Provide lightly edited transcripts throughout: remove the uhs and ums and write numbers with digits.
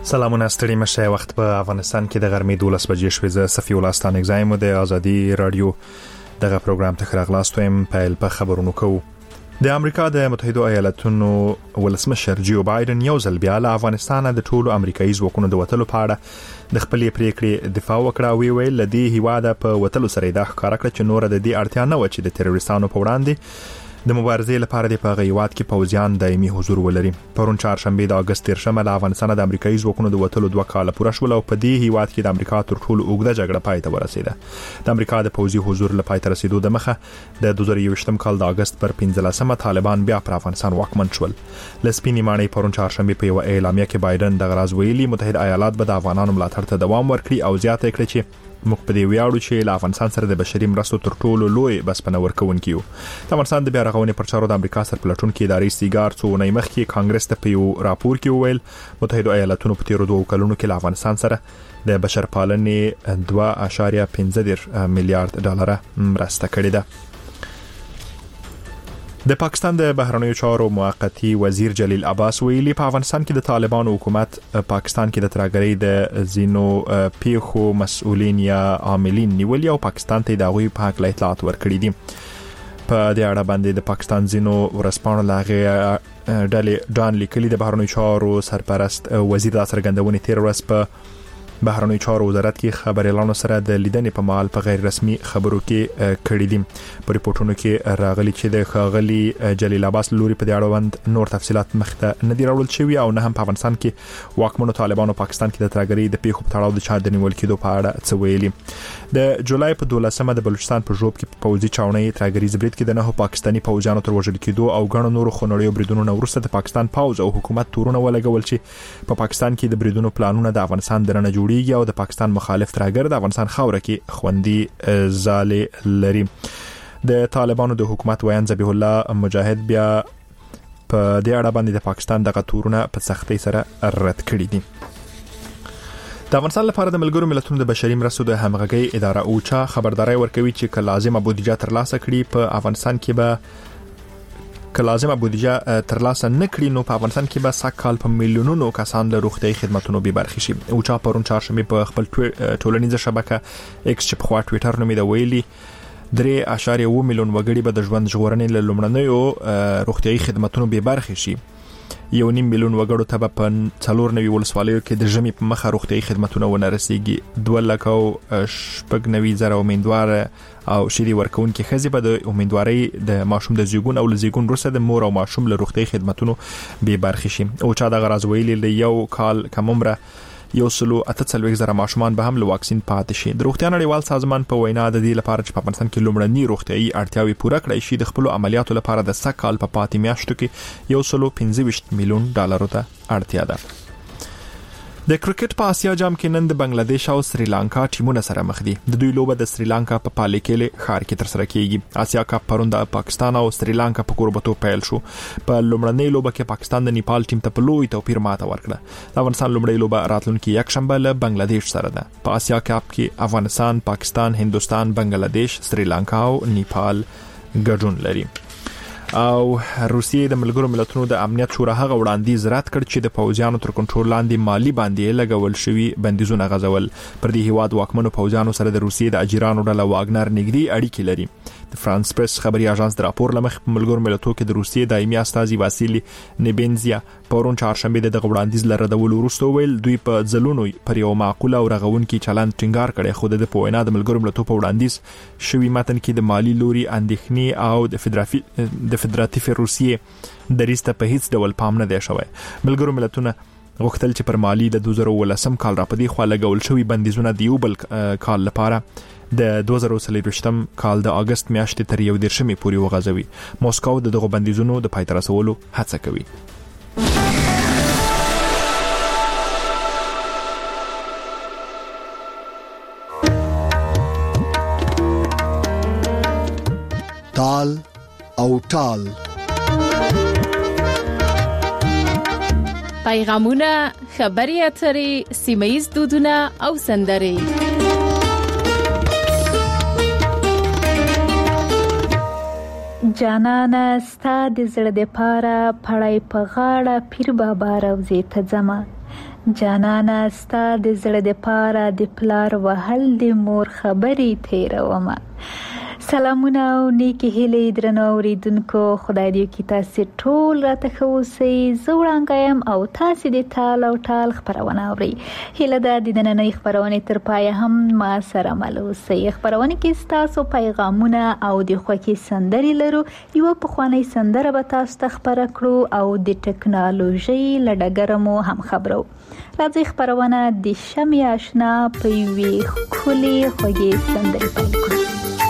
سلامونه ستړي مشه. وخت په افغانستان کې د غرمې 12 بجې شوې. زه صفي الله ستانک زایم د ازادي رادیو دغه پروګرام ته خراغلاستم. په خبرونو کوو. د امریکا د متحده ایالاتونو ولسمشر جو بایدن یو ځل بیا له افغانستان د ټولو امریکایي ځواکونو د وټلو په اړه د خپلې پریکړې دفاع وکړه. ویل لدی هیواده په وټلو سره د ښکارا کړ چې نور د دې اړتیا نه و چې د تروریستانو په وړاندې د مبارزې لپاره د پاغیوات کې پوځیان دایمي حضور ولري. پرون چهارشنبه د اگست 13 له افغانستان د امریکایي ځواکونو د وټلو 2 کال پوره شول او په دې هیواد کې د امریکا تر ټولو اوږده جګړه پای ته ورسیده. د امریکا د پوځي حضور له پای ته رسیدو د مخه د 2021 کال د اگست پر 15 طالبان بیا پر افغانستان واکمن شول. لسپینی مانی پرون چهارشنبه په یو اعلامیه کې بایدن د غراز ویلي متحده ایالات به د افغانانو ملاتړ ته دوام ورکړي او زیاته کړي چې موږ په دې ویاړو چې له افغانستان سره د بشري مرستو تر ټولو لوی بسپنه ورکوونکی یو. د افغانستان د بیا رغونې پر چارو د امریکا سرپلټونکو ادارې سیګار څو نه مخکې کانګرس ته په یو راپور کې ویل متحده ایالاتونو په تیرو 2 کلونو کې له افغانستان سره د بشرپالنې 2.15 میلیارډ ډالر مرسته کړې ده. د پاکستان د بهرنیو چارو موقتی وزیر جلیل عباس ویلي په افغانستان کې د طالبانو حکومت پاکستان کې د ترګری د زینو پیخو مسؤلین یا عاملین نیولي او پاکستان ته د غوي په حق اطلاعات ورکړي دي. په دې اړه باندې د پاکستان زینو ورسپانو لاغه ډان لیکلي د بهرنیو چارو سرپرست وزیر د څرګندونې تیر ورځ په بهرنیو چارو وزارت کې خبريالانو سره د لیدنې په مال په غیر رسمي خبرو کې کړي دي. په ریپورتونو کې راغلي چې د خاغلی جلیل عباس لوري په دې اړه نور تفصيلات مخته نه دی راوړل شوی او نه هم په افغانستان کې واکمنو طالبانو پاکستان کې د ترګری د پیښو په تړاو د چا د نیول کېدو په اړه څه ویلي. د جولای په 12مه د بلوچستان په ژوب کې پوځي چاونۍ ترګری زبرید کې د 9 پاکستاني پوځیانو تر وژل کېدو او غڼو نور خونړیو بریدونو وروسته د پاکستان پوځ او حکومت تورونه ولګول چې په پاکستان کې د بریدونو پلانونه د افغانستان درنه او د پاکستان مخالف ترګر د افغانستان خوره کې خوندي زاله لري. د طالبانو د حکومت ویان ذبیح الله مجاهد بیا په دې اړه باندې د پاکستان د غتورونه په سختۍ سره رد کړی دي. د افغانستان لپاره د ملګرو ملتونو د بشري مرستو د همغږي اداره اوچا خبرداري ورکوي چې که لازمه بودیجه ترلاسه کړي په افغانستان کې به لازمه بودیجه ترلاسه نکړي نو په افغانستان کې به سکهال په میلیونونو کسان له روغتيایي خدماتو به برخې شي. اوچا پرون چهارشنبه په خپل ټولنیزه شبکه ایکس چې په خوا ټوئیټر نومې د ویلي 3.1 میلیون وګړي به د ژوند ژغورنې له لومړنیو روغتيایي خدماتو به برخې شي. 1.5 میلیون وګړو ته په 490 ولسوالیو کې د ژمي په مخه روغتيایي خدماتونه ونه رسیږي. 2,90,000 امیدوار او شری ورکوونکي خزي به د امیدواري د ماشوم د زیګون او لزیګون وروسته د مور او ماشوم له روغتيایي خدماتونو به برخې شي. او چا د غراز ویلي له یو کال کممره 1.48 ماشومان به هم له واکسین پاتې شي. د روغتیا نړیوال سازمان په وینا د دې لپاره چې په افغانستان کې لومړني روغتيایي اړتیاوې پوره کړي شي د خپل عملیاتو لپاره د سکهال په پاتې میاشتو کې 1.25 میلیون ډالرو ته اړتیا ده. د کرکټ په اسیا جام کې نن د بنگلاديش او سریلانکا ټیمونه سره مخ دي. د دوی لوبه د سریلانکا په پالیکل ښار کې تر سره کیږي. اسیا کپ پرون د پاکستان او سریلانکا په کوربتو پیل شو. په لومړنۍ لوبه کې پاکستان د نیپال ټیم ته په لوی توپیر ماته ورکړه. د افغانستان لومړۍ لوبه راتلونکي یک شنبه له بنگلاديش سره ده. په اسیا کپ کې افغانستان، پاکستان، هندستان، بنگلاديش، سریلانکا او نیپال ګډون لري. او روسیې د ملګرو ملتونو د امنیت شورا هغه وړاندیز رد کړ چې د پوځیانو تر کنټرول لاندې مالی باندې لګول شوی بندیزونه غځول. پر دې هیواد واکمنو پوځیانو سره د روسیې د اجیرانو ډله واګنر نګدي اړیکې لري. د فرانس پریس خبري اژانس د راپور لمخ ملګرو ملتونو کې د روسیې دایمي استازي واسیلی نیبنزیا پرون چهارشنبه د وړاندیز لردول وروسته ویل دوی په ځلونو پر یو معقوله او رغونکي چلند ټینګار کړي. خو د پوینا د ملګرو ملتونو په وړاندیز شوی متن کې د مالی لوري اندېښنې او د فدراتیف روسیې دریسته په هیڅ ډول پام نه دی شوی. ملګرو ملتونه غوښتل چې پر مالی د 2018 کال را پدې خوا لګول شوی بندیزونه د یو بل کال لپاره د 2023 کال د اگست میاشتې تر 11 پورې وغځوي. موسکو دغه بندیزونو د پای ته رسولو هڅه کوي. تال او ټال پیغامونه، خبري اترې، سیمایي دودونه او سندرې. جانانه ستا د زړه د پاره پړای په غاړه پیر بابا روزي ته ځما جانانا ستا د زړه د پاره د پلار وهل د مور خبرې تیرومه. سلامونه او نیکی هیلې درنو اوریدونکو، خدای دې کی تاسو ټول راته خوسي. زه وړاندایم او تاسو د تال او ټال خبرونه اوري. هیله ده د نننۍ خبرونه تر پای هم ما سره مل اوسئ. خبرونه کې تاسو پیغامونه او د خوښي سندري لرو. یو په خواني سندره به تاسو ته خبره کړو او د ټکنالوژي لډګرمو هم خبرو. راځي خبرونه د شمع آشنا په وی خولي خوږی سندري پیل کړو.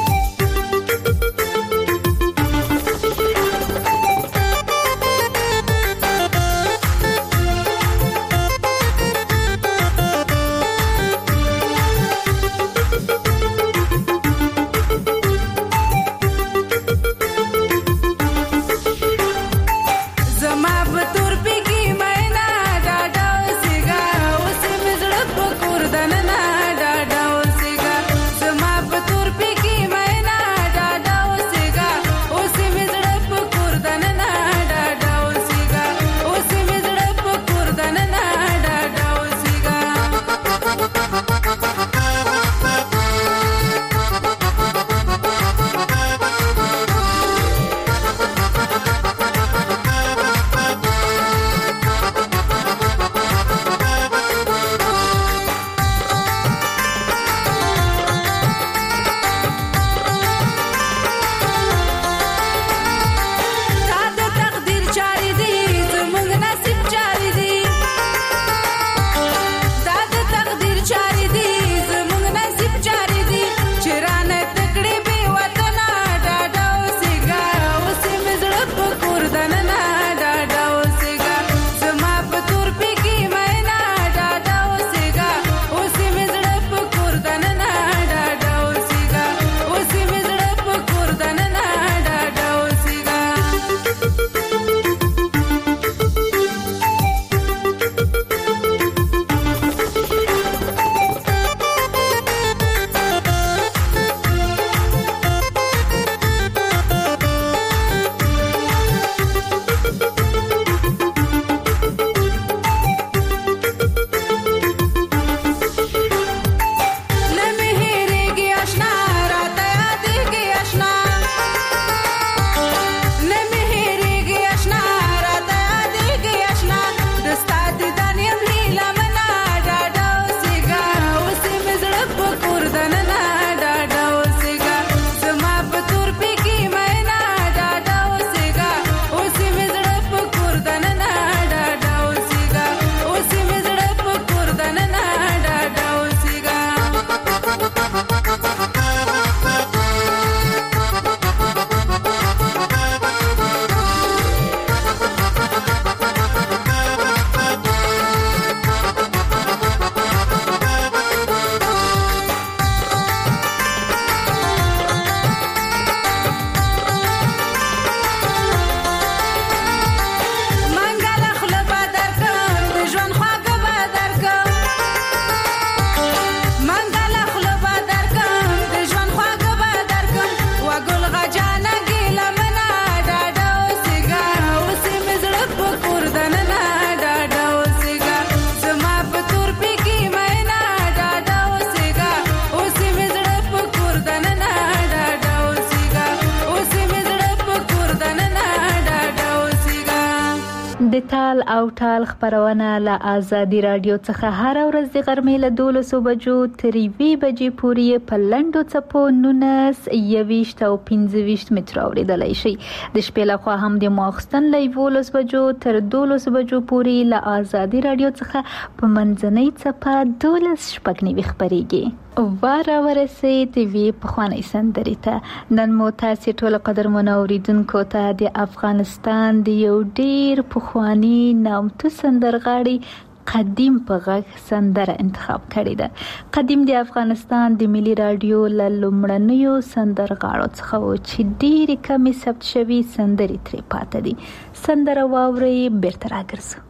د تال او ټال خبرونه له آزادي رادیو څخه هر ورځ د غرمې له 12 بجو تر 1 بجې پورې په لنډو څپو 19 21 او 25 متر اوریدلای شي. د شپې لخوا هم د ماخستن له 12 بجو تر 12 بجو پورې له آزادي رادیو څخه په منځنۍ څپه 12 شپږ خبريږي. واره ورسې ټي وي په خواني سندري ته نن مو تاسو ټول قدرمن اوریدونکو ته د افغانستان د یو ډیر پخوانی نامتو سندرغاړي قدیم په غږ سندره انتخاب کړې ده. قدیم د افغانستان د ملي رادیو له لومړنیو سندرغاړو څخه و چې ډېری کمی ثبت شوي سندري ترې پاتې دي. سندره واورئ بیرته راګرځو.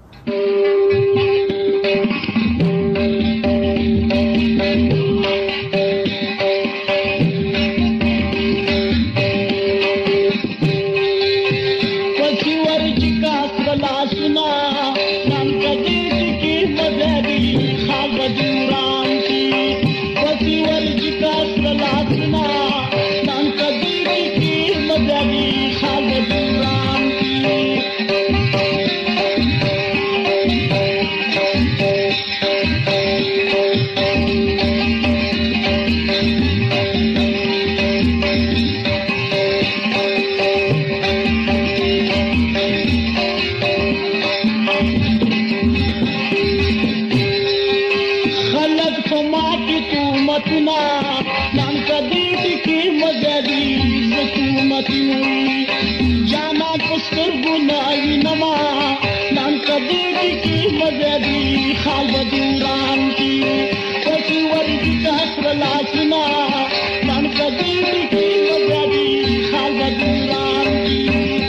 Nam kadir ki madar وینما نن کدی کی مزدی خال بدوران کی پسی ورکی کسر لاسنا نن کدی کی مزدی خال بدوران کی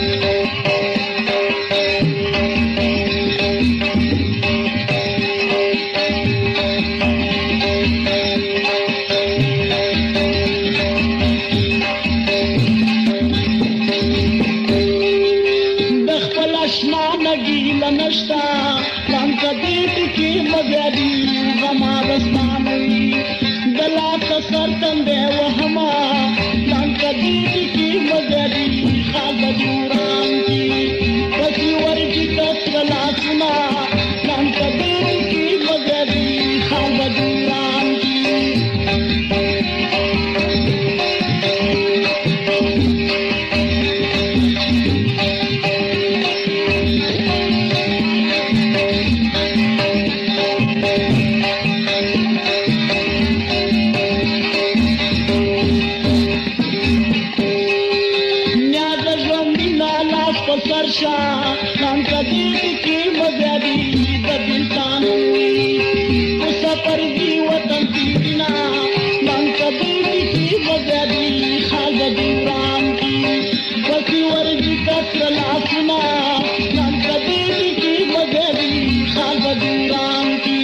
نشتا لام کدی کی مزدی غما رسمانی دلا خسر تندے وهما لام کدی کی مزدی خال بدوران کی پسی ورکی کسر لاسنا لام کدی کی مزدی خال بدوران کی सरशा नाम कदी की मज़दी दिलतान उस पर भी वतन दीना नाम कदी की मज़दी खाल दूरान की वसी वर्जी कसर लासना नाम कदी की मज़दी खाल दूरान की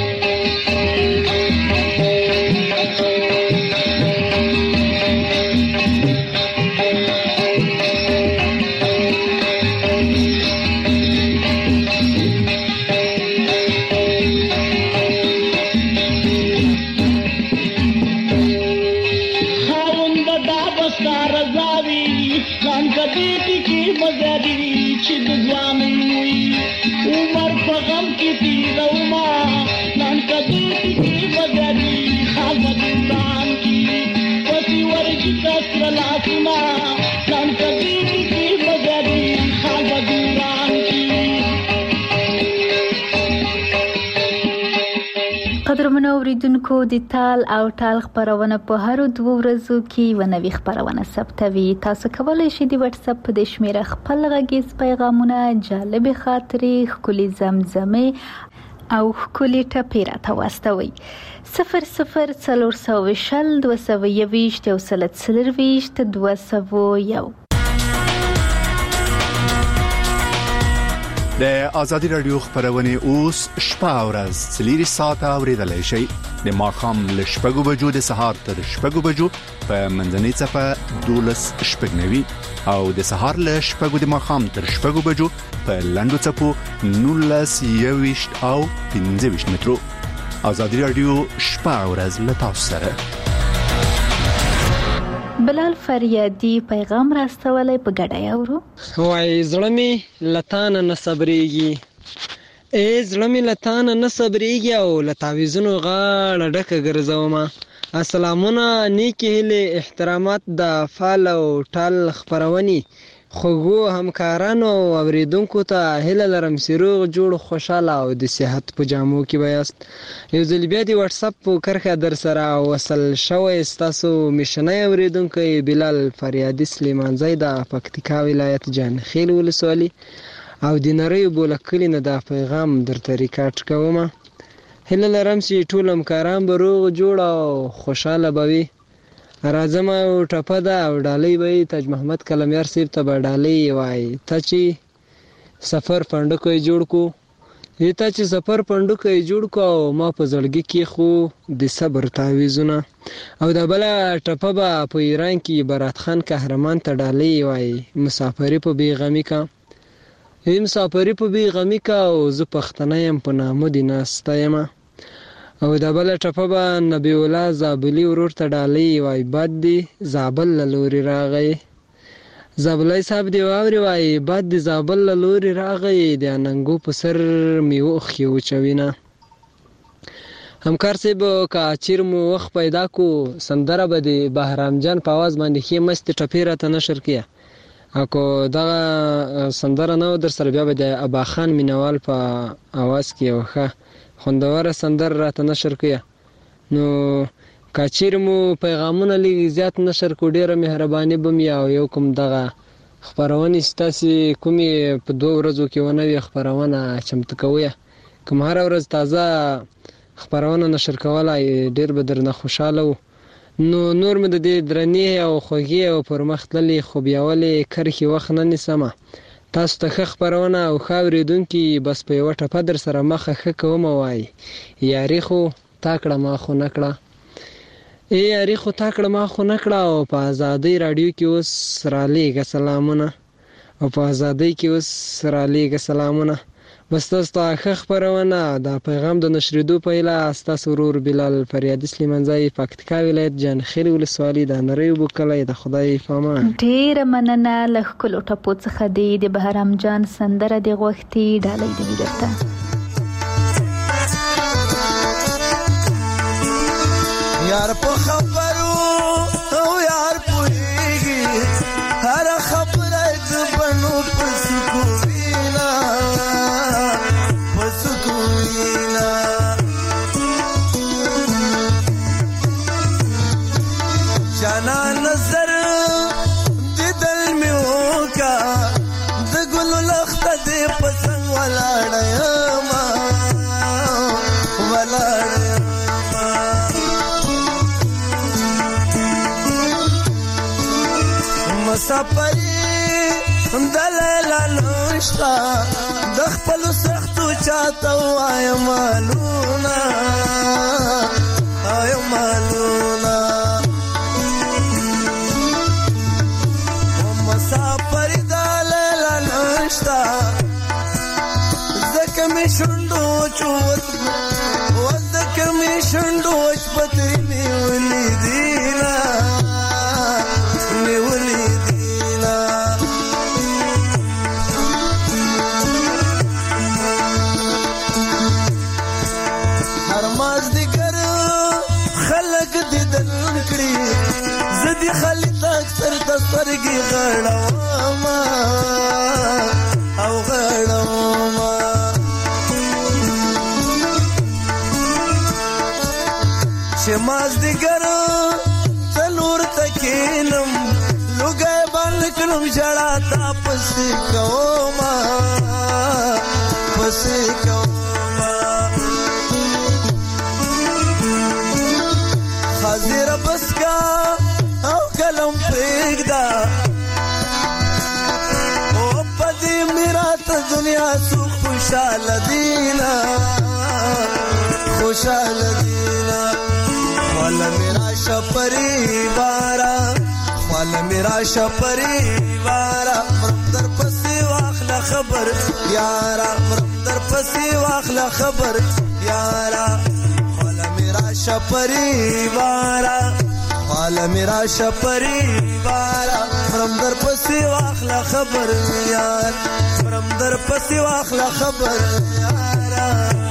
उमर पगम की तीरमा नान कदी की मज़दी खाल दूरान की वसी वर्जी कसर लासना नान कदी की मज़दी खाल दूरान की قدرمنو اوریدونکو د تال او ټال خبرونه په هر 2 ورځو کې ونوي خبرونه ثبتوي. تاسو کولای شئ د واتس اپ په شمیره خپل غږیز پیغامونه، جالب خاطرې، ښکلي زمزمې او ښکلي ټپې راته واستوئ. 004020 221 201. د آزادي رادیو خبرونه اوس شپه او ورځ 4 ساعته اوریدلای شئ. د ماښام له 6 بجو د سهار تر 6 بجو په منځنۍ صفه 12:09 او د سهار له 6 د ماښام تر 6 بجو په لاندو صفو 19:20 او 15 مترو. آزادي رادیو شپه او ورځ له تاسو سره. بلال فریادي پیغام راستولای په ګډه یاورو. وای زړه می لتان نه صبرېږي، زړه می لتان نه صبرېږي او لتاویزونو غاړه ډکه ګرځوم. السلامونه، نیکی هیله، احترامات د فال او ټال خبرونی خوږو همکارانو او اوریدونکو ته هیله لرم چې روغ جوړ خوشاله او د صحت په جامو کې بیاست. یو ځل بیا د واتس اپ په کرخه در سره وصل شوی تاسو میشنه اوریدونکو بلال فریادي سلیمانزی د پکتیکا ولایت جانخیل ولسوالي او د نری بولکلی نه د پیغام درته ریکارډ کوم. هیله لرم چې ټول همکاران به روغ جوړ او خوشاله بوي. راځم او ټپه ده او ډالۍ به تاج محمد کلمیار صاحب ته به ډالۍ وای ته چې سفر پندکو جوړ کو ته چې سفر پندکو جوړ کو ما په زړګي کې خو د صبر تعویذونه او د بل ټپه به په ایران کې برات خان قهرمان ته ډالۍ وای مسافری په بیغمی کا مسافری په بیغمی کا او زه پښتنه يم په نامو دي ناستایم او د بل ټپه به نبی الله زابلی ورور ته ډالۍ وای باد دی زابل لوري راغی زابلای صاحب دی واوري وای باد دی زابل لوري راغی د اننګو په سر میو خيو چوینه. همکار صاحب کا چیر مو وخت پیدا کو سندره به د بهرام جان په आवाज باندې خې مست ټپیره ته نشر کیه اكو دا سندره نو در سره بیا د ابا خان مینوال په आवाज کې وخه خوندوره سندر راته نشر کړه. نو کاچیر مو پیغامونه لږ زیات نشر کو ډیره مهرباني بم یا یو کوم دغه خپرونې ستاسې کومې په 2 ورځو کې ونه وي خپرونه چمتو کوئ، کوم هره ورځ تازه خپرونه نشر کولای ډېر به درنه خوشحاله وو. نو نور مې د دې درنې او خوږې او پرمخ تللې خوبیاولې کرښې وخت نه نیسمه. تاسو ته ښه خپرونه او ښه اورېدونکي بس په یوه ټپه در سره مخه ښه کومه وایي یاري خو تا کړه ما خو نه کړه، یاري خو تا کړه ما خو نه کړه. او په ازادۍ راډیو کې اوس رالیږه سلامونه، او په ازادۍ کې اوس رالیږه سلامونه. بس تاسو ته ښه خپرونه دا پیغام د نشرېدو په هیله ستاسو ورور بلال فریادي سلیمانزی، پکتیکا ولایت جانخیل ولسوالي د نری اوبو کلی. د خدای په امان. ډېره مننه. له ښکلو ټپو څخه دې د بهرام جان سندره دې غوښتي ډالۍ دې وي درته. یار په خبرو او یار پوهیږي هر خبره د بنو په سکوینا جانا نظر دیدل می وکا د ګلو لخته دې پسنګ ولاړما مسافري دلل نشتا د خپل سختو چاته وای مالونا ay maluna مسافر دلل نشتا زکه می شوندو چوت وزکه می شوندو پتری می ولیدینا زدی خالد اکثر دسترگی غړوما او غړوما چې ماز دیګر تلور تکینم لوګای باندې کلم جړا تا پسې کوما پسې کوما حاضر بس کا او کلم پرېږدا او پدې میرا ته دنیا سو خوشاله دینا خوشاله دینا والا میرا شپری بارا والا میرا شپری بارا در پسې واخله خبر یارا در پسې واخله خبر یارا شپری بارا والا میرا شپری بارا فرم در پسی واخلا خبر یار فرم در پسی واخلا خبر یارا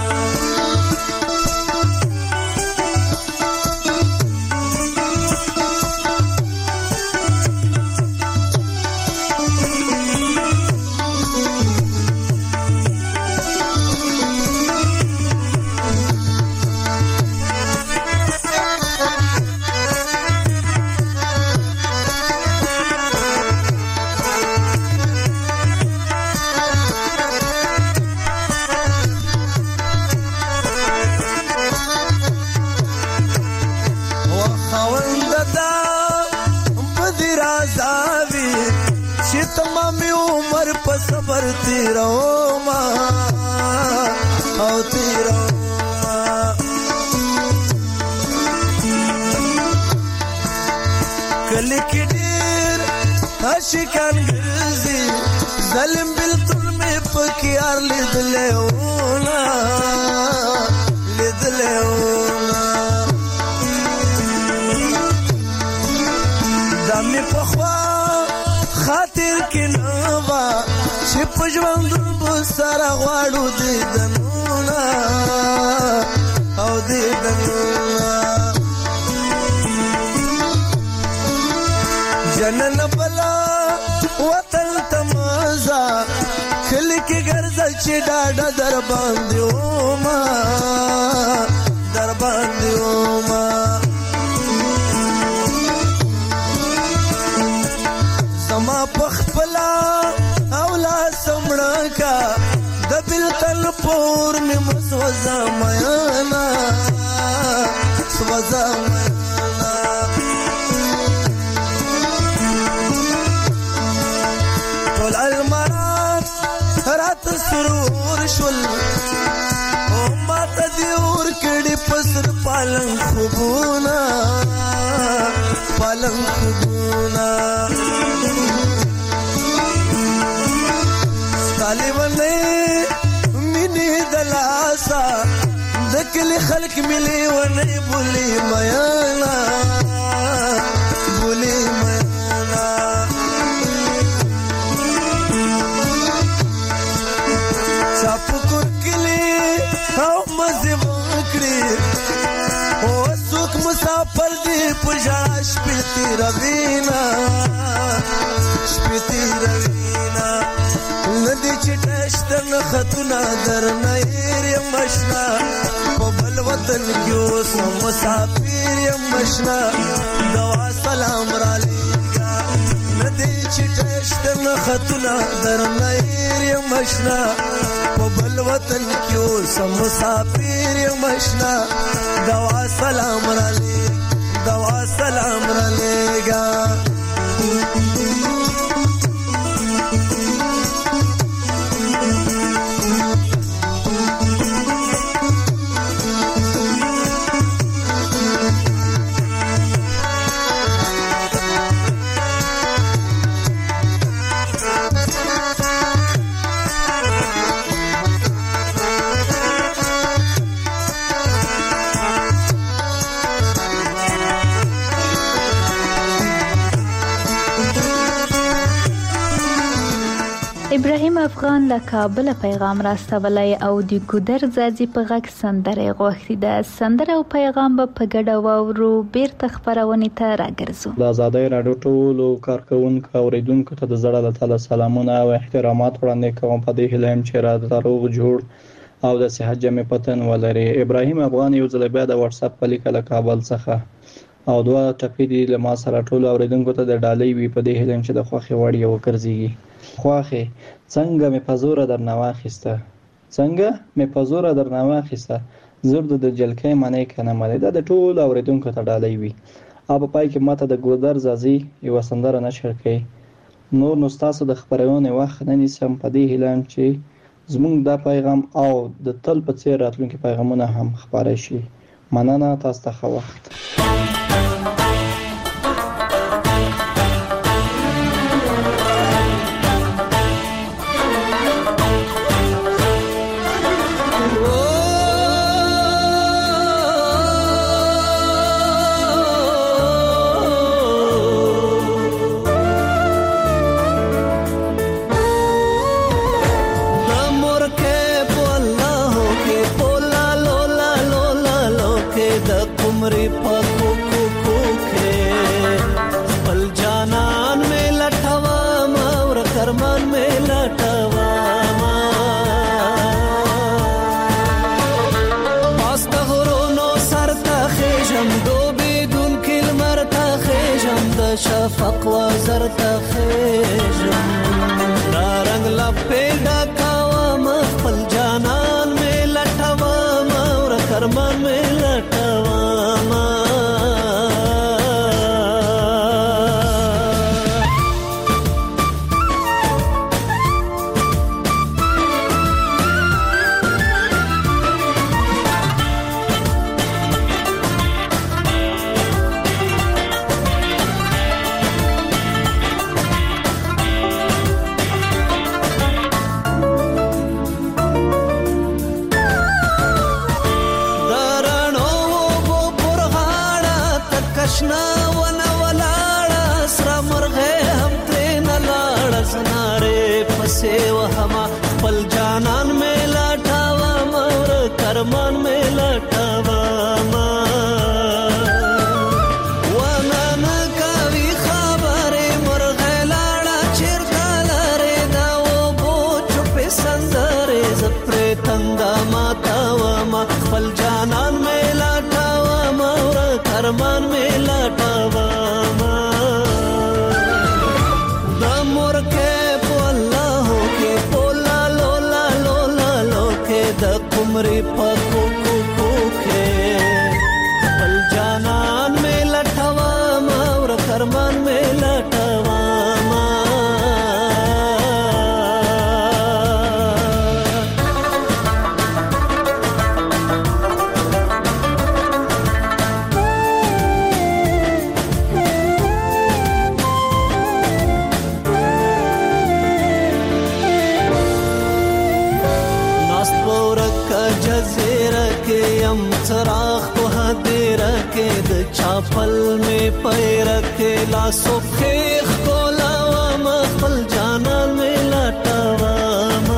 صبر تیرو ما او تیرو ما کلی کی ډیر عاشقان ګرځي ظلم بالکل مې پکيار لیدلهونه دمه په خوا خاطر کې نوا چې په ژوند به سره غواړو دیدنونه او دیدنونه جنن بلا وطن تمازا کلی کې ګرځل چې ډاډه در باندې وما در باندې وما زما پخپلا بلتل پور می مسوزا میانا سوزا میانا طول المرات رات سرور شل ما تدیور کڑی پسر پالن خوبونا پالن خوبونا طالبنی منی دلاسا دکلی خلق ملی ونی بولی میانا بولی میانا چاپکور کلی او مزی وکڑی او سوک مسافر دی پجا شپیتی روینا شپیتی روینا ندی چټشتر نختونه درنه یر مشنا په بل وطن کې اوس مسافر یم مشنا دوا سلام را لېږه ندی چټشتر نختونه درنه یر مشنا په بل وطن کې اوس مسافر یم مشنا دوا سلام را لېږه دوا سلام را لېږه ابراهیم افغان له کابل پیغام راستولی او د ګودر ځاځي په غږ سندره غوښتي ده. سندره او پیغام به په ګډه واورو. بیرته خپرونې ته راګرځو. د آزادۍ راډیو ټولو کارکوونکو اوریدونکو ته د زړه له تله سلامونه او احترامات وړاندې کوم. په دې هیله یم چې را روغ جوړ او د صحت جامې پتن ولري. ابراهیم افغان یو ځل بیا د واتس اپ په لیکه له کابل څخه او دوه ټپې دي له ما سره ټولو اوریدونکو ته د ډالۍ وي. په دې هیله یم چې د خوښې وړ یې وګرځېږي. خواخې څنګه مې په زوره درنه واخیسته، څنګه مې په زوره درنه واخیسته، زرد د جلکۍ منې کنه منې. دا د ټولو اوریدونکو ته ډالۍ وي. او په پای کې ماته د ګودر ځاځي یوه سندره نشر کړئ. نور نو ستاسو د خپرونې وخت نه نیسم. په دې هیله یم چې زموږ دا پیغام او د تل په څېر راتلونکي پیغامونه هم خپاره شي. مننه، تاسو ته ښه وخت. شفق وزر تخیجم دا رنگ لپی ڈاکاوام خپل جانان میں لٹوام اور کرمان میں لٹوام. पल जानन में लटावा मोर करमान में लटावा वनन कवि खबरे मोर गलाड़ा चिरकालरे दाओ बो चुपे संदरे जप्रे तंदा मातावा पल जानन में लटावा मोर करमान में लटावा मोर के पोला हो के पोला लोला लोला عمرې په کوکو کوکې بل جانان مې لټوم ورک ارمان مې لټوم چراغ په هدیره کې د چاپل مې پیره کې لاسو خېخ کولاوم خپل جانان مې لټوم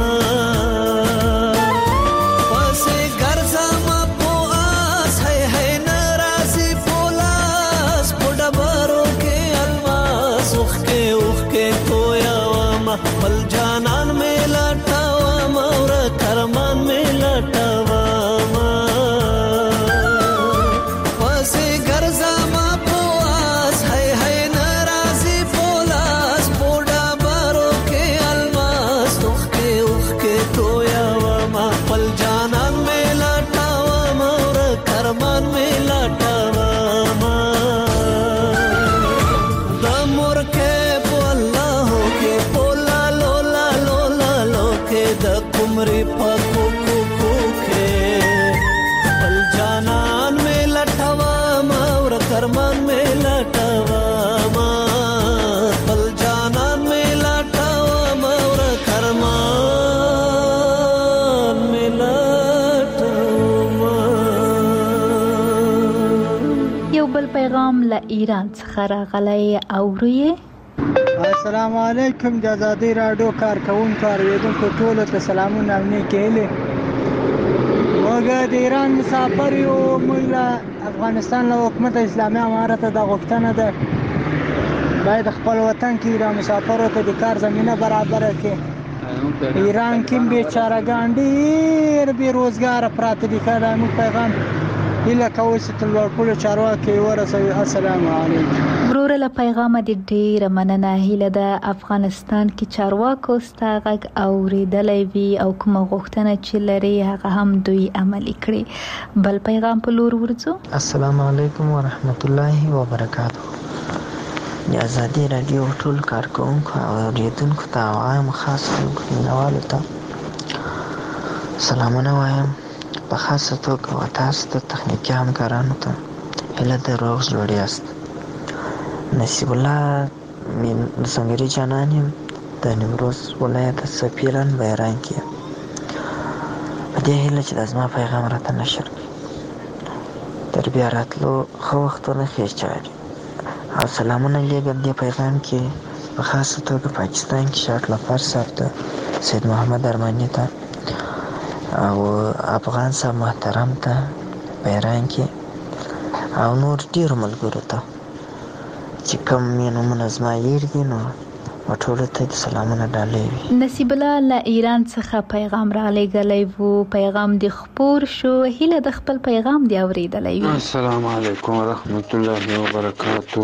پسې ګرځم په آس هی هی ناراضي پولاس په ډبرو کې الماس اوښ کې تویوم خپل جانان مې لټوم ورک ارمان مې لټوم عمرې په کوکو کوکې بل جانان مې لټوم ورک ارمان مې لټوم بل جانان مې لټوم ورک ارمان مې لټوم. یو بل پیغام له ایران څخه راغلی اورئ. السلام علیکم د آزادۍ راډیو کارکونکو اوریدونکو ټولو ته سلامونه او نیکې هیلې. موږ د ایران مسافر یو. موږ له افغانستان له حکومت اسلامي امارت د غوښتنه ده باید خپل وطن کې د مسافرو ته د کار زمینه برابره کړي. ایران کې بیچارهګان ډېر بې روزګاره پراته دي. که دا موږ پیغام هیله کوو چې تر لوړپوړو چارواکو یې ورسوي. السلام علیکم. وروره له پیغامه دې ډېره مننه. هیله ده افغانستان کې چارواکو ستا غږ اورېدلی وي او کومه غوښتنه چې لري هغه هم دوی عملي کړي. بل پیغام په لور ورځو. السلام علیکم ورحمت الله وبرکاته. د آزادۍ راډیو ټول کارکونکو او اوریدونکو ته او عام خاص خلکو مینوالو ته سلامونه وایم. په خاصه توګه تاسو ته تخنیکي همکارانو ته هیله ده روغ جوړ یاست. نصیب الله سنگری جانان یم د نیمروز ولایت سپیران بیران کې. په دې هیله چې د زما پیغام راته نشر کړي. تر بیا راتلو ښه وختونه ښې چارې او سلامونه لیږم دې پیغام کې په خاصه توګه پاکستان کې شاټ لفر صاحب ته، سید محمد ارماني ته او افغان صاحب محترم ته بیران کې او نور ډېرو ملګرو ته چې کوم یې نومونه زما یېر دي نو ټولو ته د سلامونه ډالۍ وي. نصیب الله له ایران څخه پیغام رالیږلی و. پیغام دې خپور شو. هیله د خپل پیغام دې اورېدلی وي. السلام علیکم ورحمت الله وبرکاتو.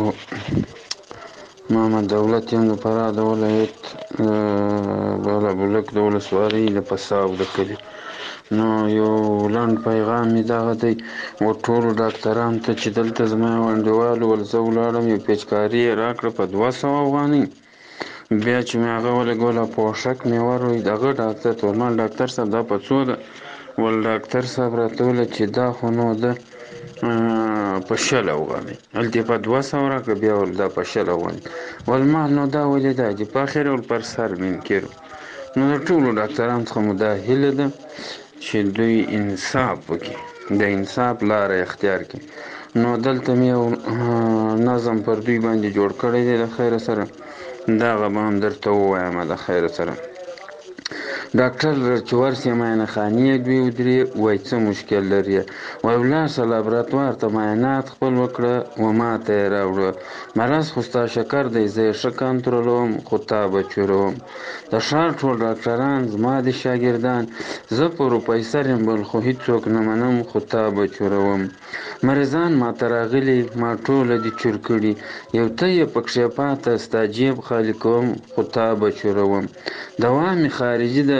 محمد دولت یم د فراه د ولایت بالابلک د ولسوالۍ د پساو د کلي. نو یو لنډ پیغام مې دغه دی ټولو ډاکټرانو ته چې دلته زما یو انډیوال ول زه ولاړم یو پیچکاري یې راکړه په 200 افغانۍ. بیا چې مې هغه ولګوله پوښک مې وروی دغه ډاکټر ته ول ما ډاکټر صاحب دا په څو ده؟ ول ډاکټر صاحب راته وویل چې دا خو نو ده په 100 افغانۍ. هلته یې په 200 راکړه بیا ول دا په 100 افغانۍ. ول ما نو دا ولې دا چې په آخر ول پر سر منکر. نو د ټولو ډاکټرانو څخه مو دا هیله ده چې دوی انصاف وکړي، د انصاف لاره اختیار کړي. نو دلته مې یو نظم پر دوی باندې جوړ کړی دی د خیر سره، دغه به هم درته ووایم د خیر سره. ډاکټر چې ورسې معاینه خانې دوی ودرې وایي څه مشکل لري، وایي ولاړ شه لابراتوار ته معاینات خپل وکړه و ما ته یې راوړه. مرض خو ستا شکر دی زه یې ښه کنټرولوم خو تا به چوروم. د ښار ټول ډاکټران زما د شاګردان، زه پروفیسر یم بل خو هېڅوک نه منم خو تا به چوروم. مریضان ما ته راغلي ما ټوله دي چور کړي، یو ته یې پکښې پاته ستا جیب خالي کوم خو تا به چوروم. دوا مې خارجي ده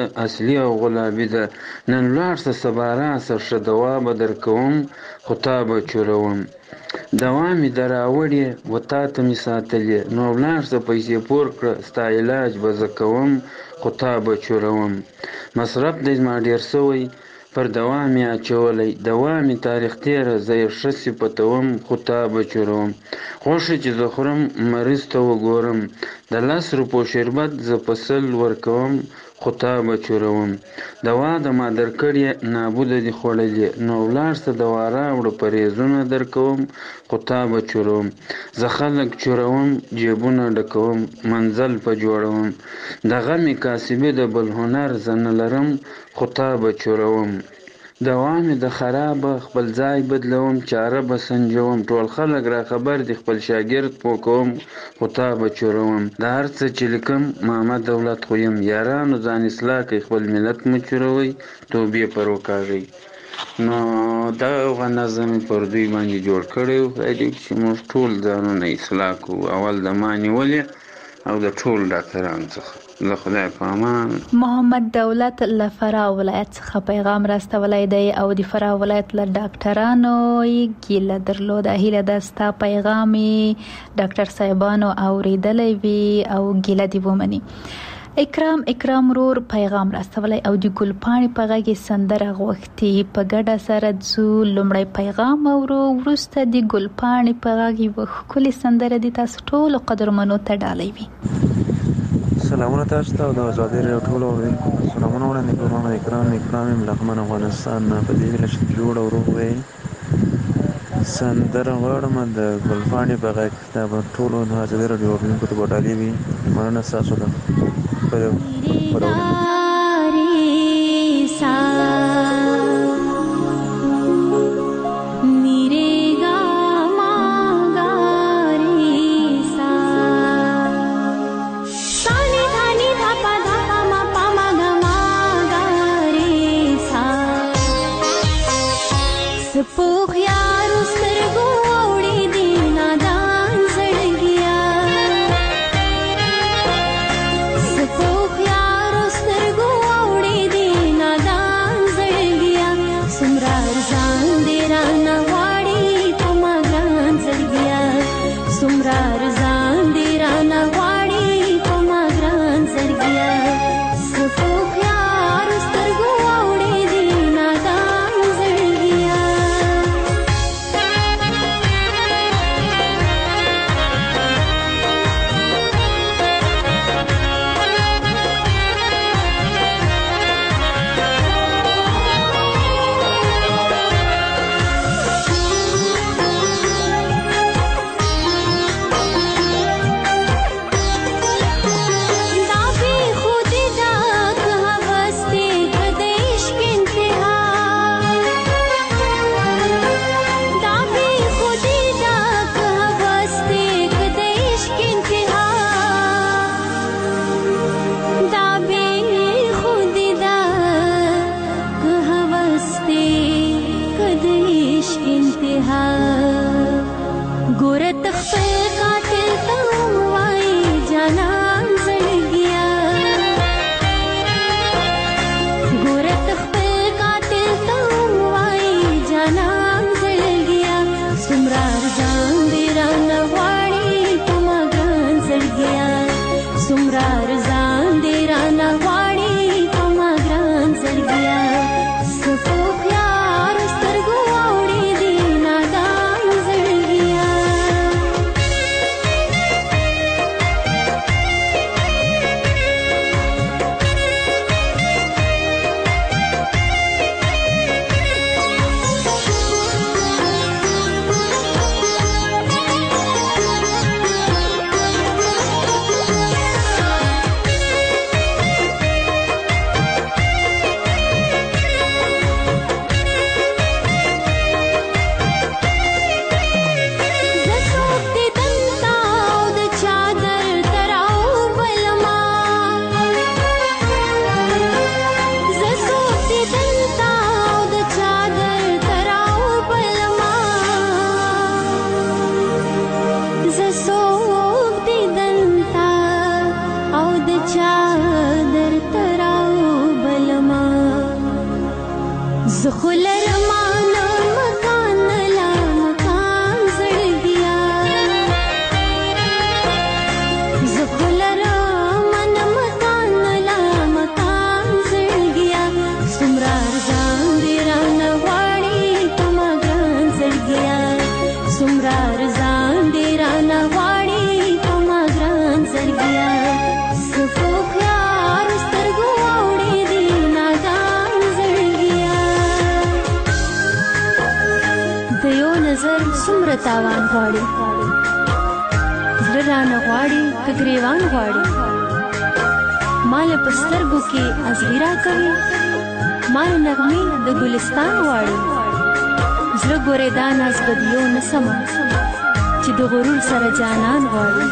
اصلي او غلابي ده. نن ولاړ شه سبا راشه ښه دوا به درکوم خو تا به چوروم. دوا مې در راوړې و تا ته مې ساتلې، نو ولاړ شه پیسې پور کړه ستا علاج به زه کوم خو تا به چوروم. مصرف دی زما ډېر سوی پر دوا مې اچولی، دوا مې تاریخ تېره زه یې ښه صفتوم خو تا به چوروم. غوښه چې زه خورم مریض ته وګورم، د 10 روپو شربت زه په 100 ورکوم خو تا به چوروم. دوا د ما درکړې نابوده دي خوړلې، نو ولاړ شه دوا راوړه پرهیزونه درکوم خو تا به چوروم. زه خلک چوروم جیبونه ډکوم منزل په جوړوم، د غمې کاسبې د بل هنر زه نه لرم خو تا به چوروم. دوا مې د خرابه خپل ځای بدلوم، چاره به سنجوم، ټول خلک را خبر دي خپل شاګرد پوه کوم خو تا به چوروم. د هر څه چې لیکم محمد دولت خو یم، یارانو ځان اصلاح کوي خپل ملت مه چوروئ توبې پر وکاږئ. نو دغه نظم پر دوی باندې جوړ کړی و چې موږ ټول ځانونه اصلاح کړو، اول د ما نیولې او د ټول ډاکټرانو څخه. له خدای په امان. محمد دولت له فراه ولایت څخه پیغام راستولی دی او د فراه ولایت له ډاکټرانو یې ګیله درلوده. هیله ده ستا پیغام ډاکټر صاحبانو اوریدلی وي او ګیله دې ومني. اکرام رور پیغام راستولی او د ګلپاڼې په غږ سندره غوښتي. په ګډه سره ځو لومړی پیغام اورو، وروسته د ګلپاڼې په غږ یوه ښکلې سندره د تاسو ټولو قدرمنو ته ډالۍ وي. سلامونه تاسو ته او د ازادۍ راډیو ټولو اورېدونکو ته سلامونه وړاندې کوم. اکرام یم لغمن افغانستان په دې هیله چې جوړ او روغ وئ. سندره غواړم د ګلپاڼې په غږ، دا به ټولو د ازادۍ راډیو اورېدونکو ته به ډالۍ وي. مننه ستاسو ده. تاوان غواړي زړه رانه غواړي که ګریوان غواړي مال په سترګو کې ازغیرا کوي مال نغمې د ګلستان غواړي زړه ګورې دا ناز بدیو نسمه چې د غرور سره جانان غواړي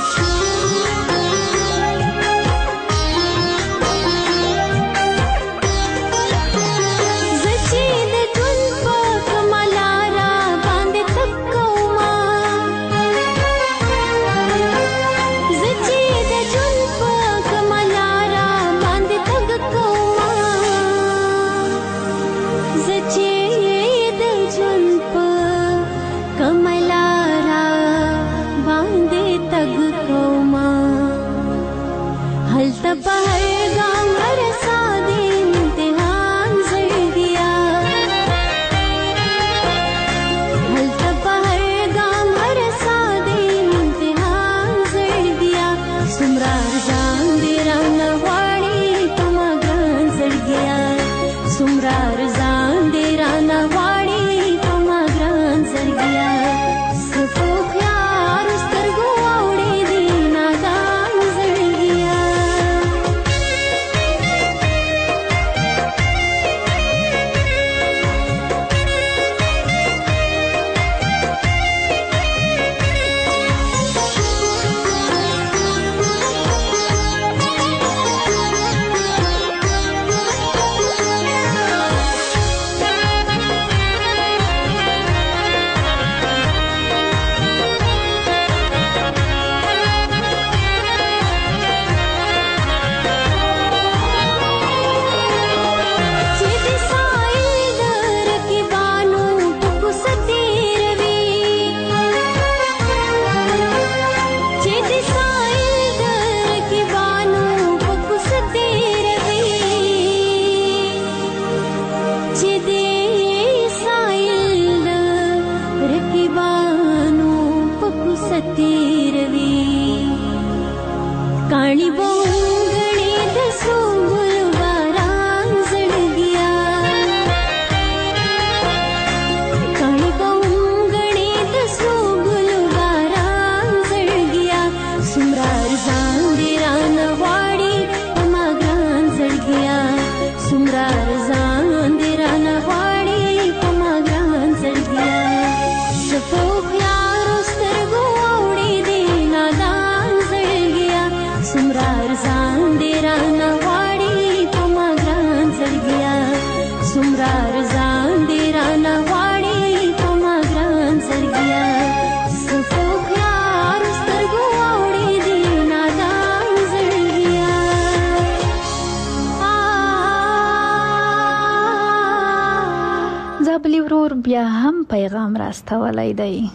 بیا هم پیغام راستولی دی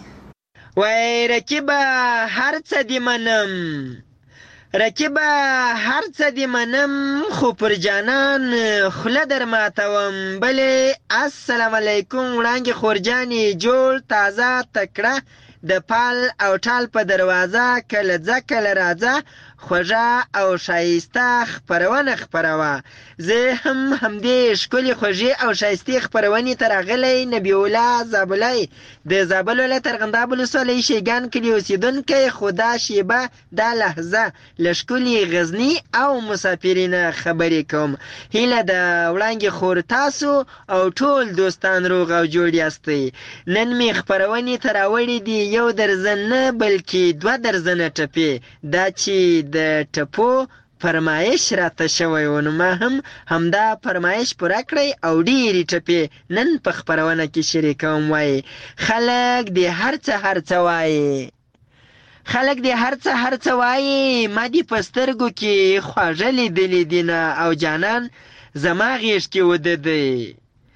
وای رکیبه هر څه دی منم رکیبه هر څه دی منم خو پر جانان خوله در ماتوم بلې السلام علیکم وړانګې خورجانې جوړ تازه تکړه د پال او ټال په دروازه کله ځه کله راځه خوږه او شایسته خپرونه خپروه زه هم همدې ښکلې خوږې او ښایستې خپرونې ته راغلی نبي الله زابلی د زابل ولایت ارغنداب ولسوالۍ شیګان کلي اوسېدونکی خو دا شیبه دا لحظه له ښکلې غزني او مسافرینه خبرې کوم هیله د وړانګې خور تاسو او ټول دوستان روغ او جوړ یاستئ نن مې خپرونې ته راوړې دي یو درزن نه بلکې 2 درزنه ټپې دا چې د ټپو فرمایش راته شوی و نو ما هم همدا فرمایش پوره کړی او ډېرې ټپې نن په خپرونه کې شریکوم وایي خلک دې هر څه وایي خلک دې هر څه وایي ما دې په سترګو کې خواږه لیدلې دینه او جانان زما غېږ کې وددی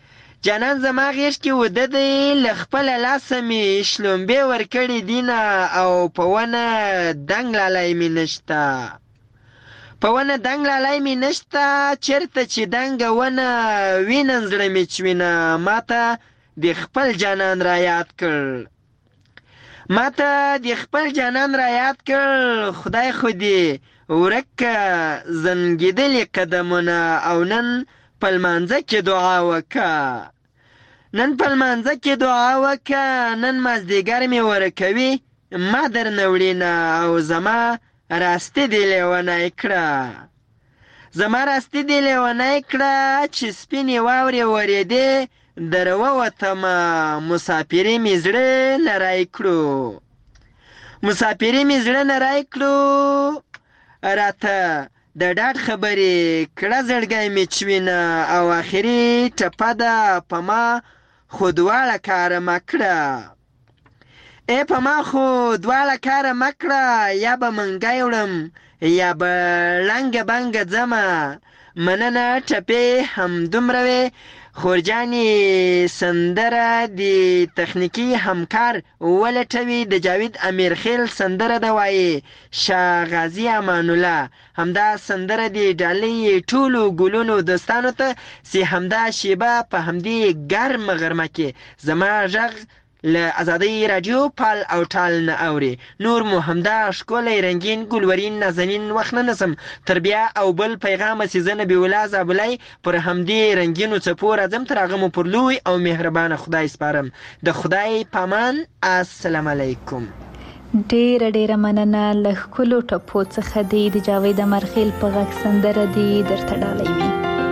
جانان زما غیږ کې وده دی، له خپله لاسه مې شلومبې ورکړې دینه او په ونه دنګ لالی مې نشته. په ونه دنګ لالی مې نشته، چېرته چې دنګه ونه وینم زړه مې چوینه. ماته د خپل جانان را یاد کړ، ماته د خپل جانان را یاد کړ. خدای خو دې ورک که زنګېدلې قدمونه او نن په لمانځه کې دعا وکه، نن په لمانځه کې دعا وکه. نن مازدیګر مې ورکوي ما درنه وړینه او زما راستی دې لیونی کړه، زما راستی دې لیونی کړه. چې سپینې واورې ورېدې در ووتمه، مسافري مې زړه نری کړو، مسافري مې زړه نری کړو. راته د ډاډ خبرې کړه زړګی مې چوینه او آخري ټپه ده په ما خو دواړه کاره مه کړه. ای په ما خو دواړه کاره مه کړه، یا به منګی وړم یا به لنګه بنګه ځمه. مننه ټپې همدومره وې. خورجانې سندره د تخنیکي همکار ولټوي، د جاوید امیرخیل سندره ده وایي شاه غازي امان الله. همدا سندره د ډالۍ ټولو ګلونو دوستانو ته چې همدا شیبه په همدې ګرمه غرمه کې زما غږ له ازادۍ رادیو پال او ټال نه اوري. نور مو همدا ښکلی رنګین ګلورین نازنین وخت نه نسم. تر بیا او بل پیغامه چې زه نبي الله زابلی پر همدې رنګینو څپو راځم. تر هغه مو پر لوی او مهربانه خدای سپارم. د خدای پامان. السلام علیکم. ډیره ډیره مننه. له ښکلو ټپو څخه دی د جاوید امیرخیل په غږ سندره دی درته ډالۍ وي.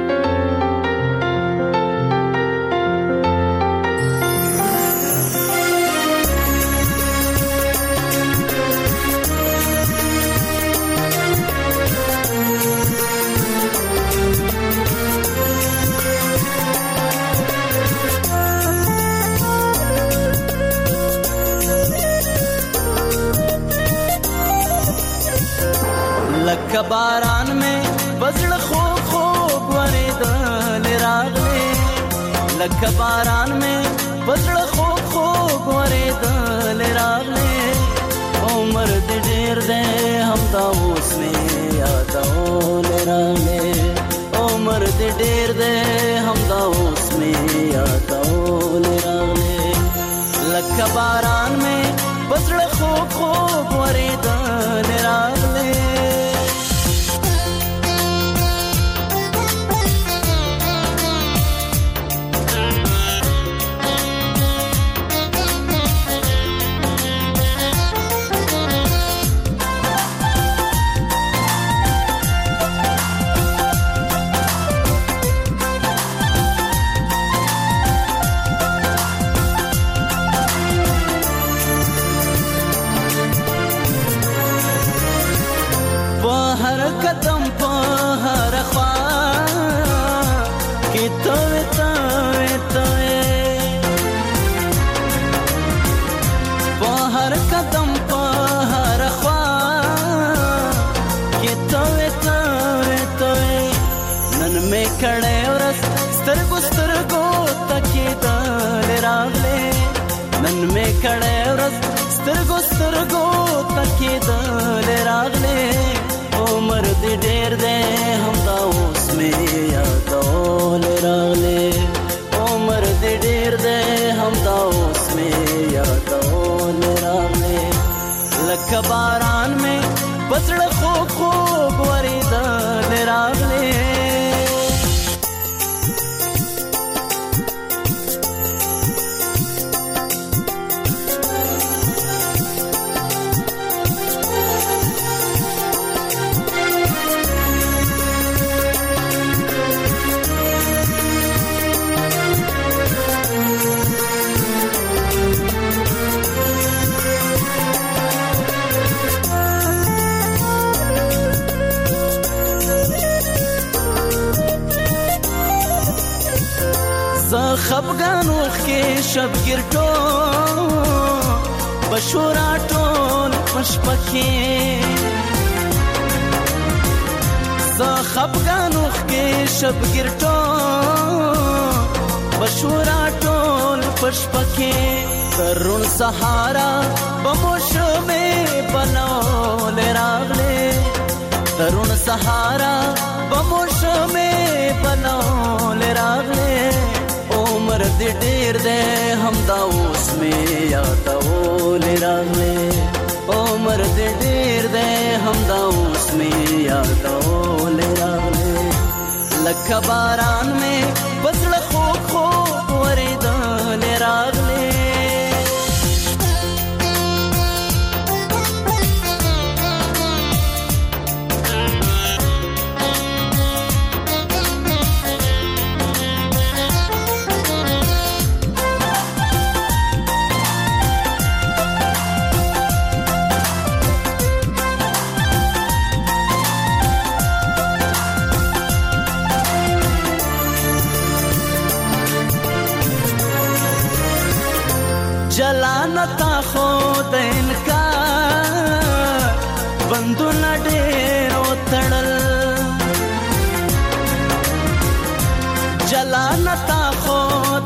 لکه باران میں بزړه خوږ خوږ ورېدل راغلی، لکه باران میں بزړه خوږ خوږ ورېدل راغلی. عمر دې ډېر دی همدا اوس مې یادول راغلی، عمر دې ډېر دی همدا اوس مې یادول راغلی. لکه باران میں بزړه خوږ خوږ ورېدل راغلی. قدم په هر خوا کې توې توې توې، په هر قدم په هر خوا کې توې توې توې. نن مې کړې ورځ سترګو سترګو تکېدل راغلې، نن مې کړې ورځ سترګو سترګو تکېدل راغلې. عمر دې ډېر دی همدا اوس مې یادول راغلی، عمر دې ډېر دی همدا اوس مې یادول راغلی. لکه باران مې په زړه خوږ خوږ ورېدل راغلی. خفګان وخت کې شبګیر ټول بشورا ټول مشپکې، زه خفګان وخت کې شبګیر ټول بشورا ټول پشپکې ترون سهارا بموشمې بنول راغلې ترون سهارا بموشمې بنول راغلې عمر دې ډېر دې همدا اوس مې یادول راغلې عمر دې ډېر دې همدا اوس مې یادول راغلې لکه باران مې بزړه خوږ خوږ ورېدل راغلې جلانتا خود انکار بندونه ډېر وتړل جلانتا خود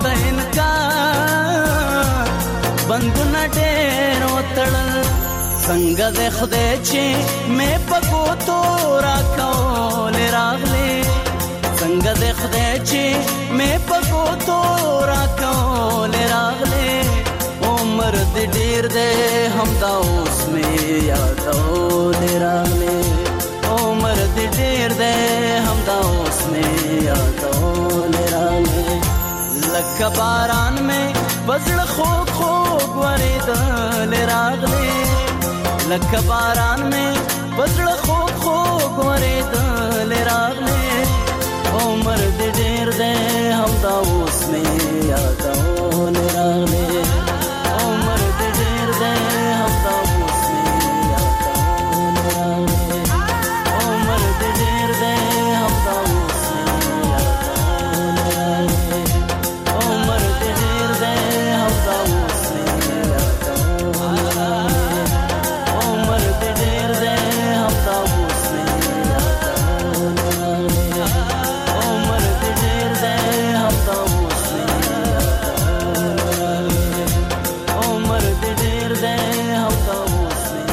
انکار بندونه ډېر وتړل څنګه دې خدای چې مې په ګوتو راکول راغلې څنګه دې خدای چې مې په ګوتو راکول راغلې عمر دې ډېر دې همدا اوس مې یادول راغلې عمر دې ډېر دې همدا اوس مې یادول راغلې لکه باران مې بزړه خوږ خوږ ورېدل راغلې لکه باران مې بزړه خوږ خوږ ورېدل راغلې عمر دې ډېر دې همدا اوس مې یادول راغلې عمر دې ډېر دې همدا اوس مې یادول راغلې عمر دې ډېر دې همدا اوس مې یادول راغلې عمر دې ډېر دې همدا اوس مې یادول راغلې عمر دې ډېر دې همدا اوس مې یادول راغلې عمر دې ډېر دې همدا اوس مې یادول راغلې عمر دې ډېر دې همدا اوس مې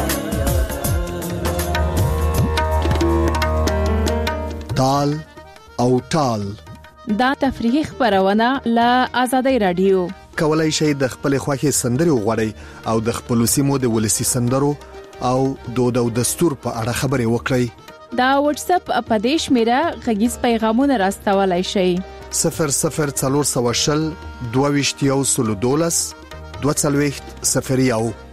تال او ټال دا تفریحي خبرونه له آزادۍ رادیو کولای شئ د خپل خوښي سندري وغوړئ او د خپل سیمو د ولسی سندرو او دود او دستور په اړه خبري وکړئ دا واتس اپ اپدیش میرا غږیز پیغامونه راستولای شئ 00420 22 22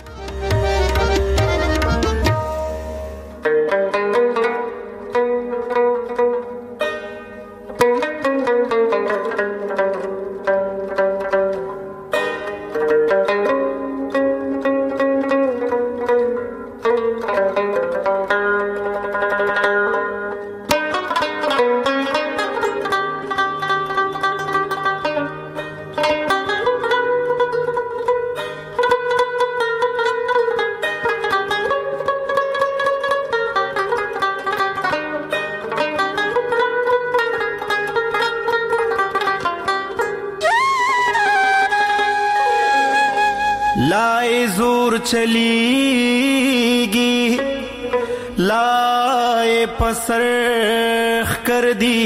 لائے زور چلیگی لائے پسرخ کر دی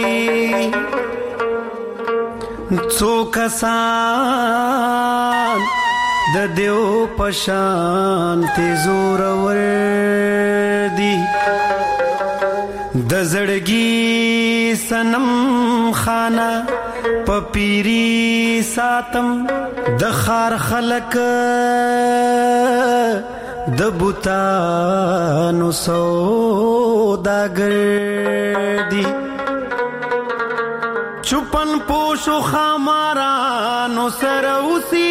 څو کسان د دیو پشان ته زور ور دی د زړګي سنم خانه پپیری ساتم د خار خلق د بوتانو سوداګر دی چپن پوشو خامارانو سروسی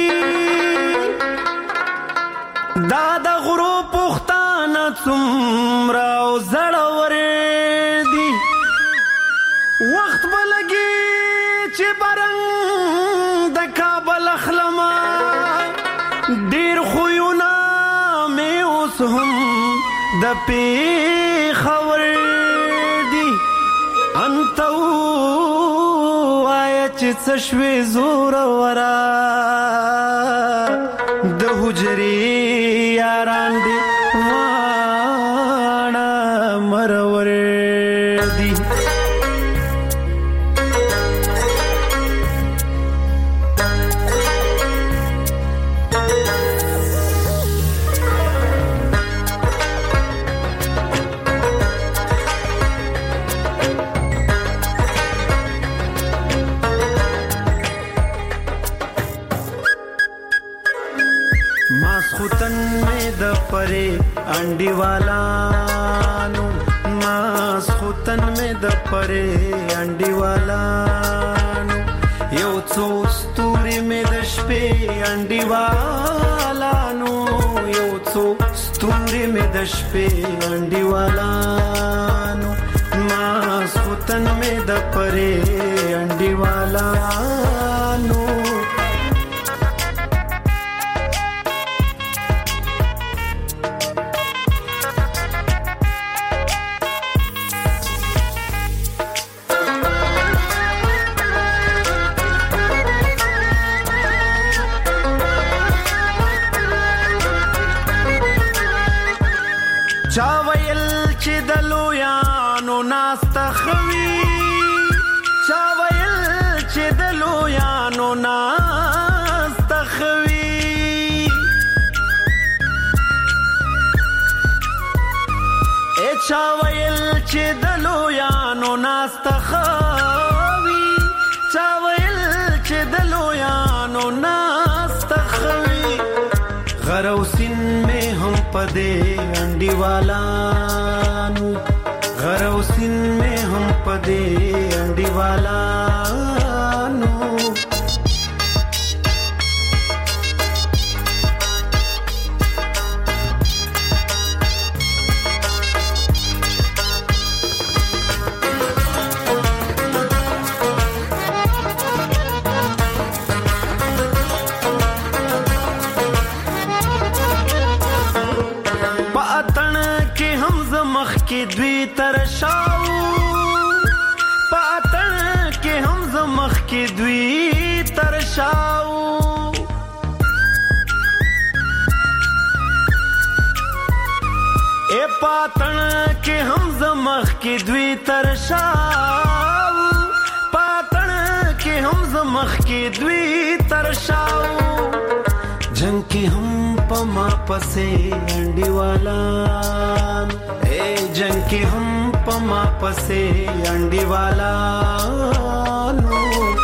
دادا غرو پختان څومره زړور دی وخت بلګي چې برنګ د کابل اخلما ډیر خوونه مې اوس هم د پیښور دی انتو آیا چې څه شوې زور ورا د حجرې یاران دي واړه مرور دي ماسخوتن میں د پرے انڈی والانو ماسخوتن میں د پرے انڈی والانو یو څو ستوري میں د شپې انڈی والانو یو څو ستوري میں د شپې انڈی والانو ماسخوتن میں د پرے انڈی والانو چا ویل چې د لویانو ناسته خوي چا ویل چې د لویانو ناسته خوي چا ویل چې د لویانو ناسته خوي چا ویل چې د لویانو ناسته خوي غروسین میں ہم پدے انڈی والانو غروسین میں ہم پدے انڈی والانو کې دوی ترشاو پاتن کې هم زمخ کې دوی ترشاو اے پاتن کې هم زمخ کې دوی ترشاو پاتن کې هم زمخ کې دوی ترشاو جنگ کې هم پما پسې انډي والا جنگ کی ہم پما پسے انڈی والا نو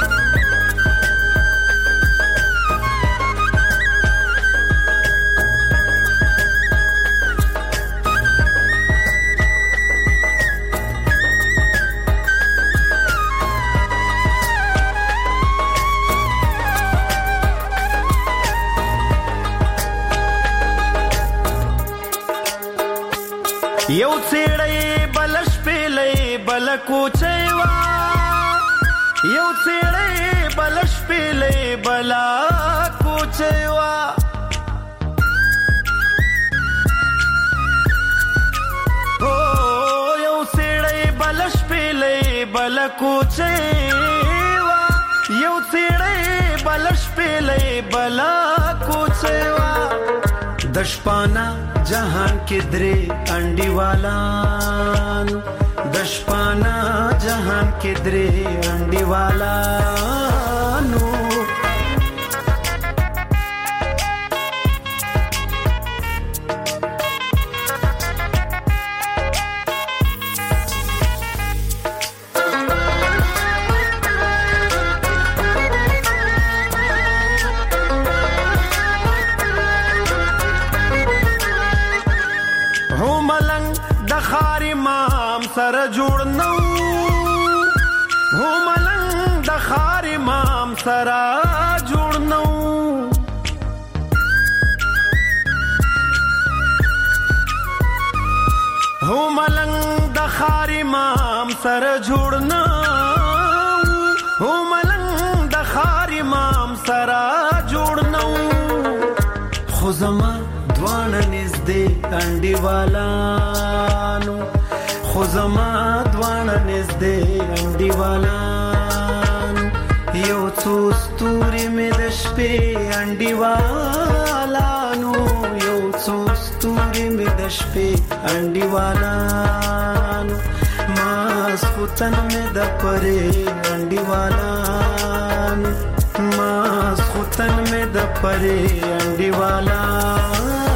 یو څېړې بلش پیلې بل کوچېوا یو څېړې بلش پیلې بلا کوچېوا او یو څېړې بلش پیلې بل کوچېوا یو څېړې بلش پیلې بلا کوچېوا دشپانا جہان کے درے انڈی والان دشپانا جہان کے درے انڈی والانو سر جوړ نو هو ملنګ د خار امام سره جوړ نو هو ملنګ د خار امام سره جوړ نو هو ملنګ د خار امام سره جوړ نو خو زما دوانه نږدې انډي والانو خو زما دوانه نږدې انډي والانو یو څو ستوري مې د شپې انډیوالانو یو څو ستوري مې د شپې انډیوالانو ماسخوتن مې د پرې انډیوالانو ماسخوتن مې د پرې انډیوالانو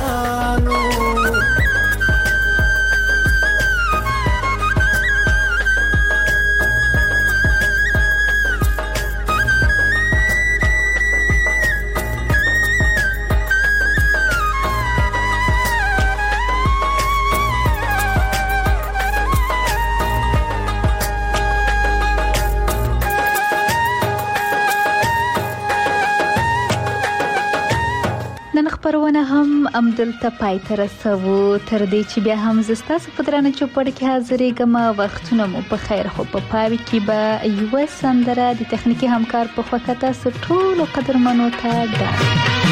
خبرونه هم امدلته پای ته رسوو تر دې چې بیا هم زستاسو په درانه چوپړ کې حاضرېږم وختونه مو په خیر خو په پای کې به یو سندره د تخنیکی همکار په خوا کې تاسو ټول قدرمنو ته ډاډ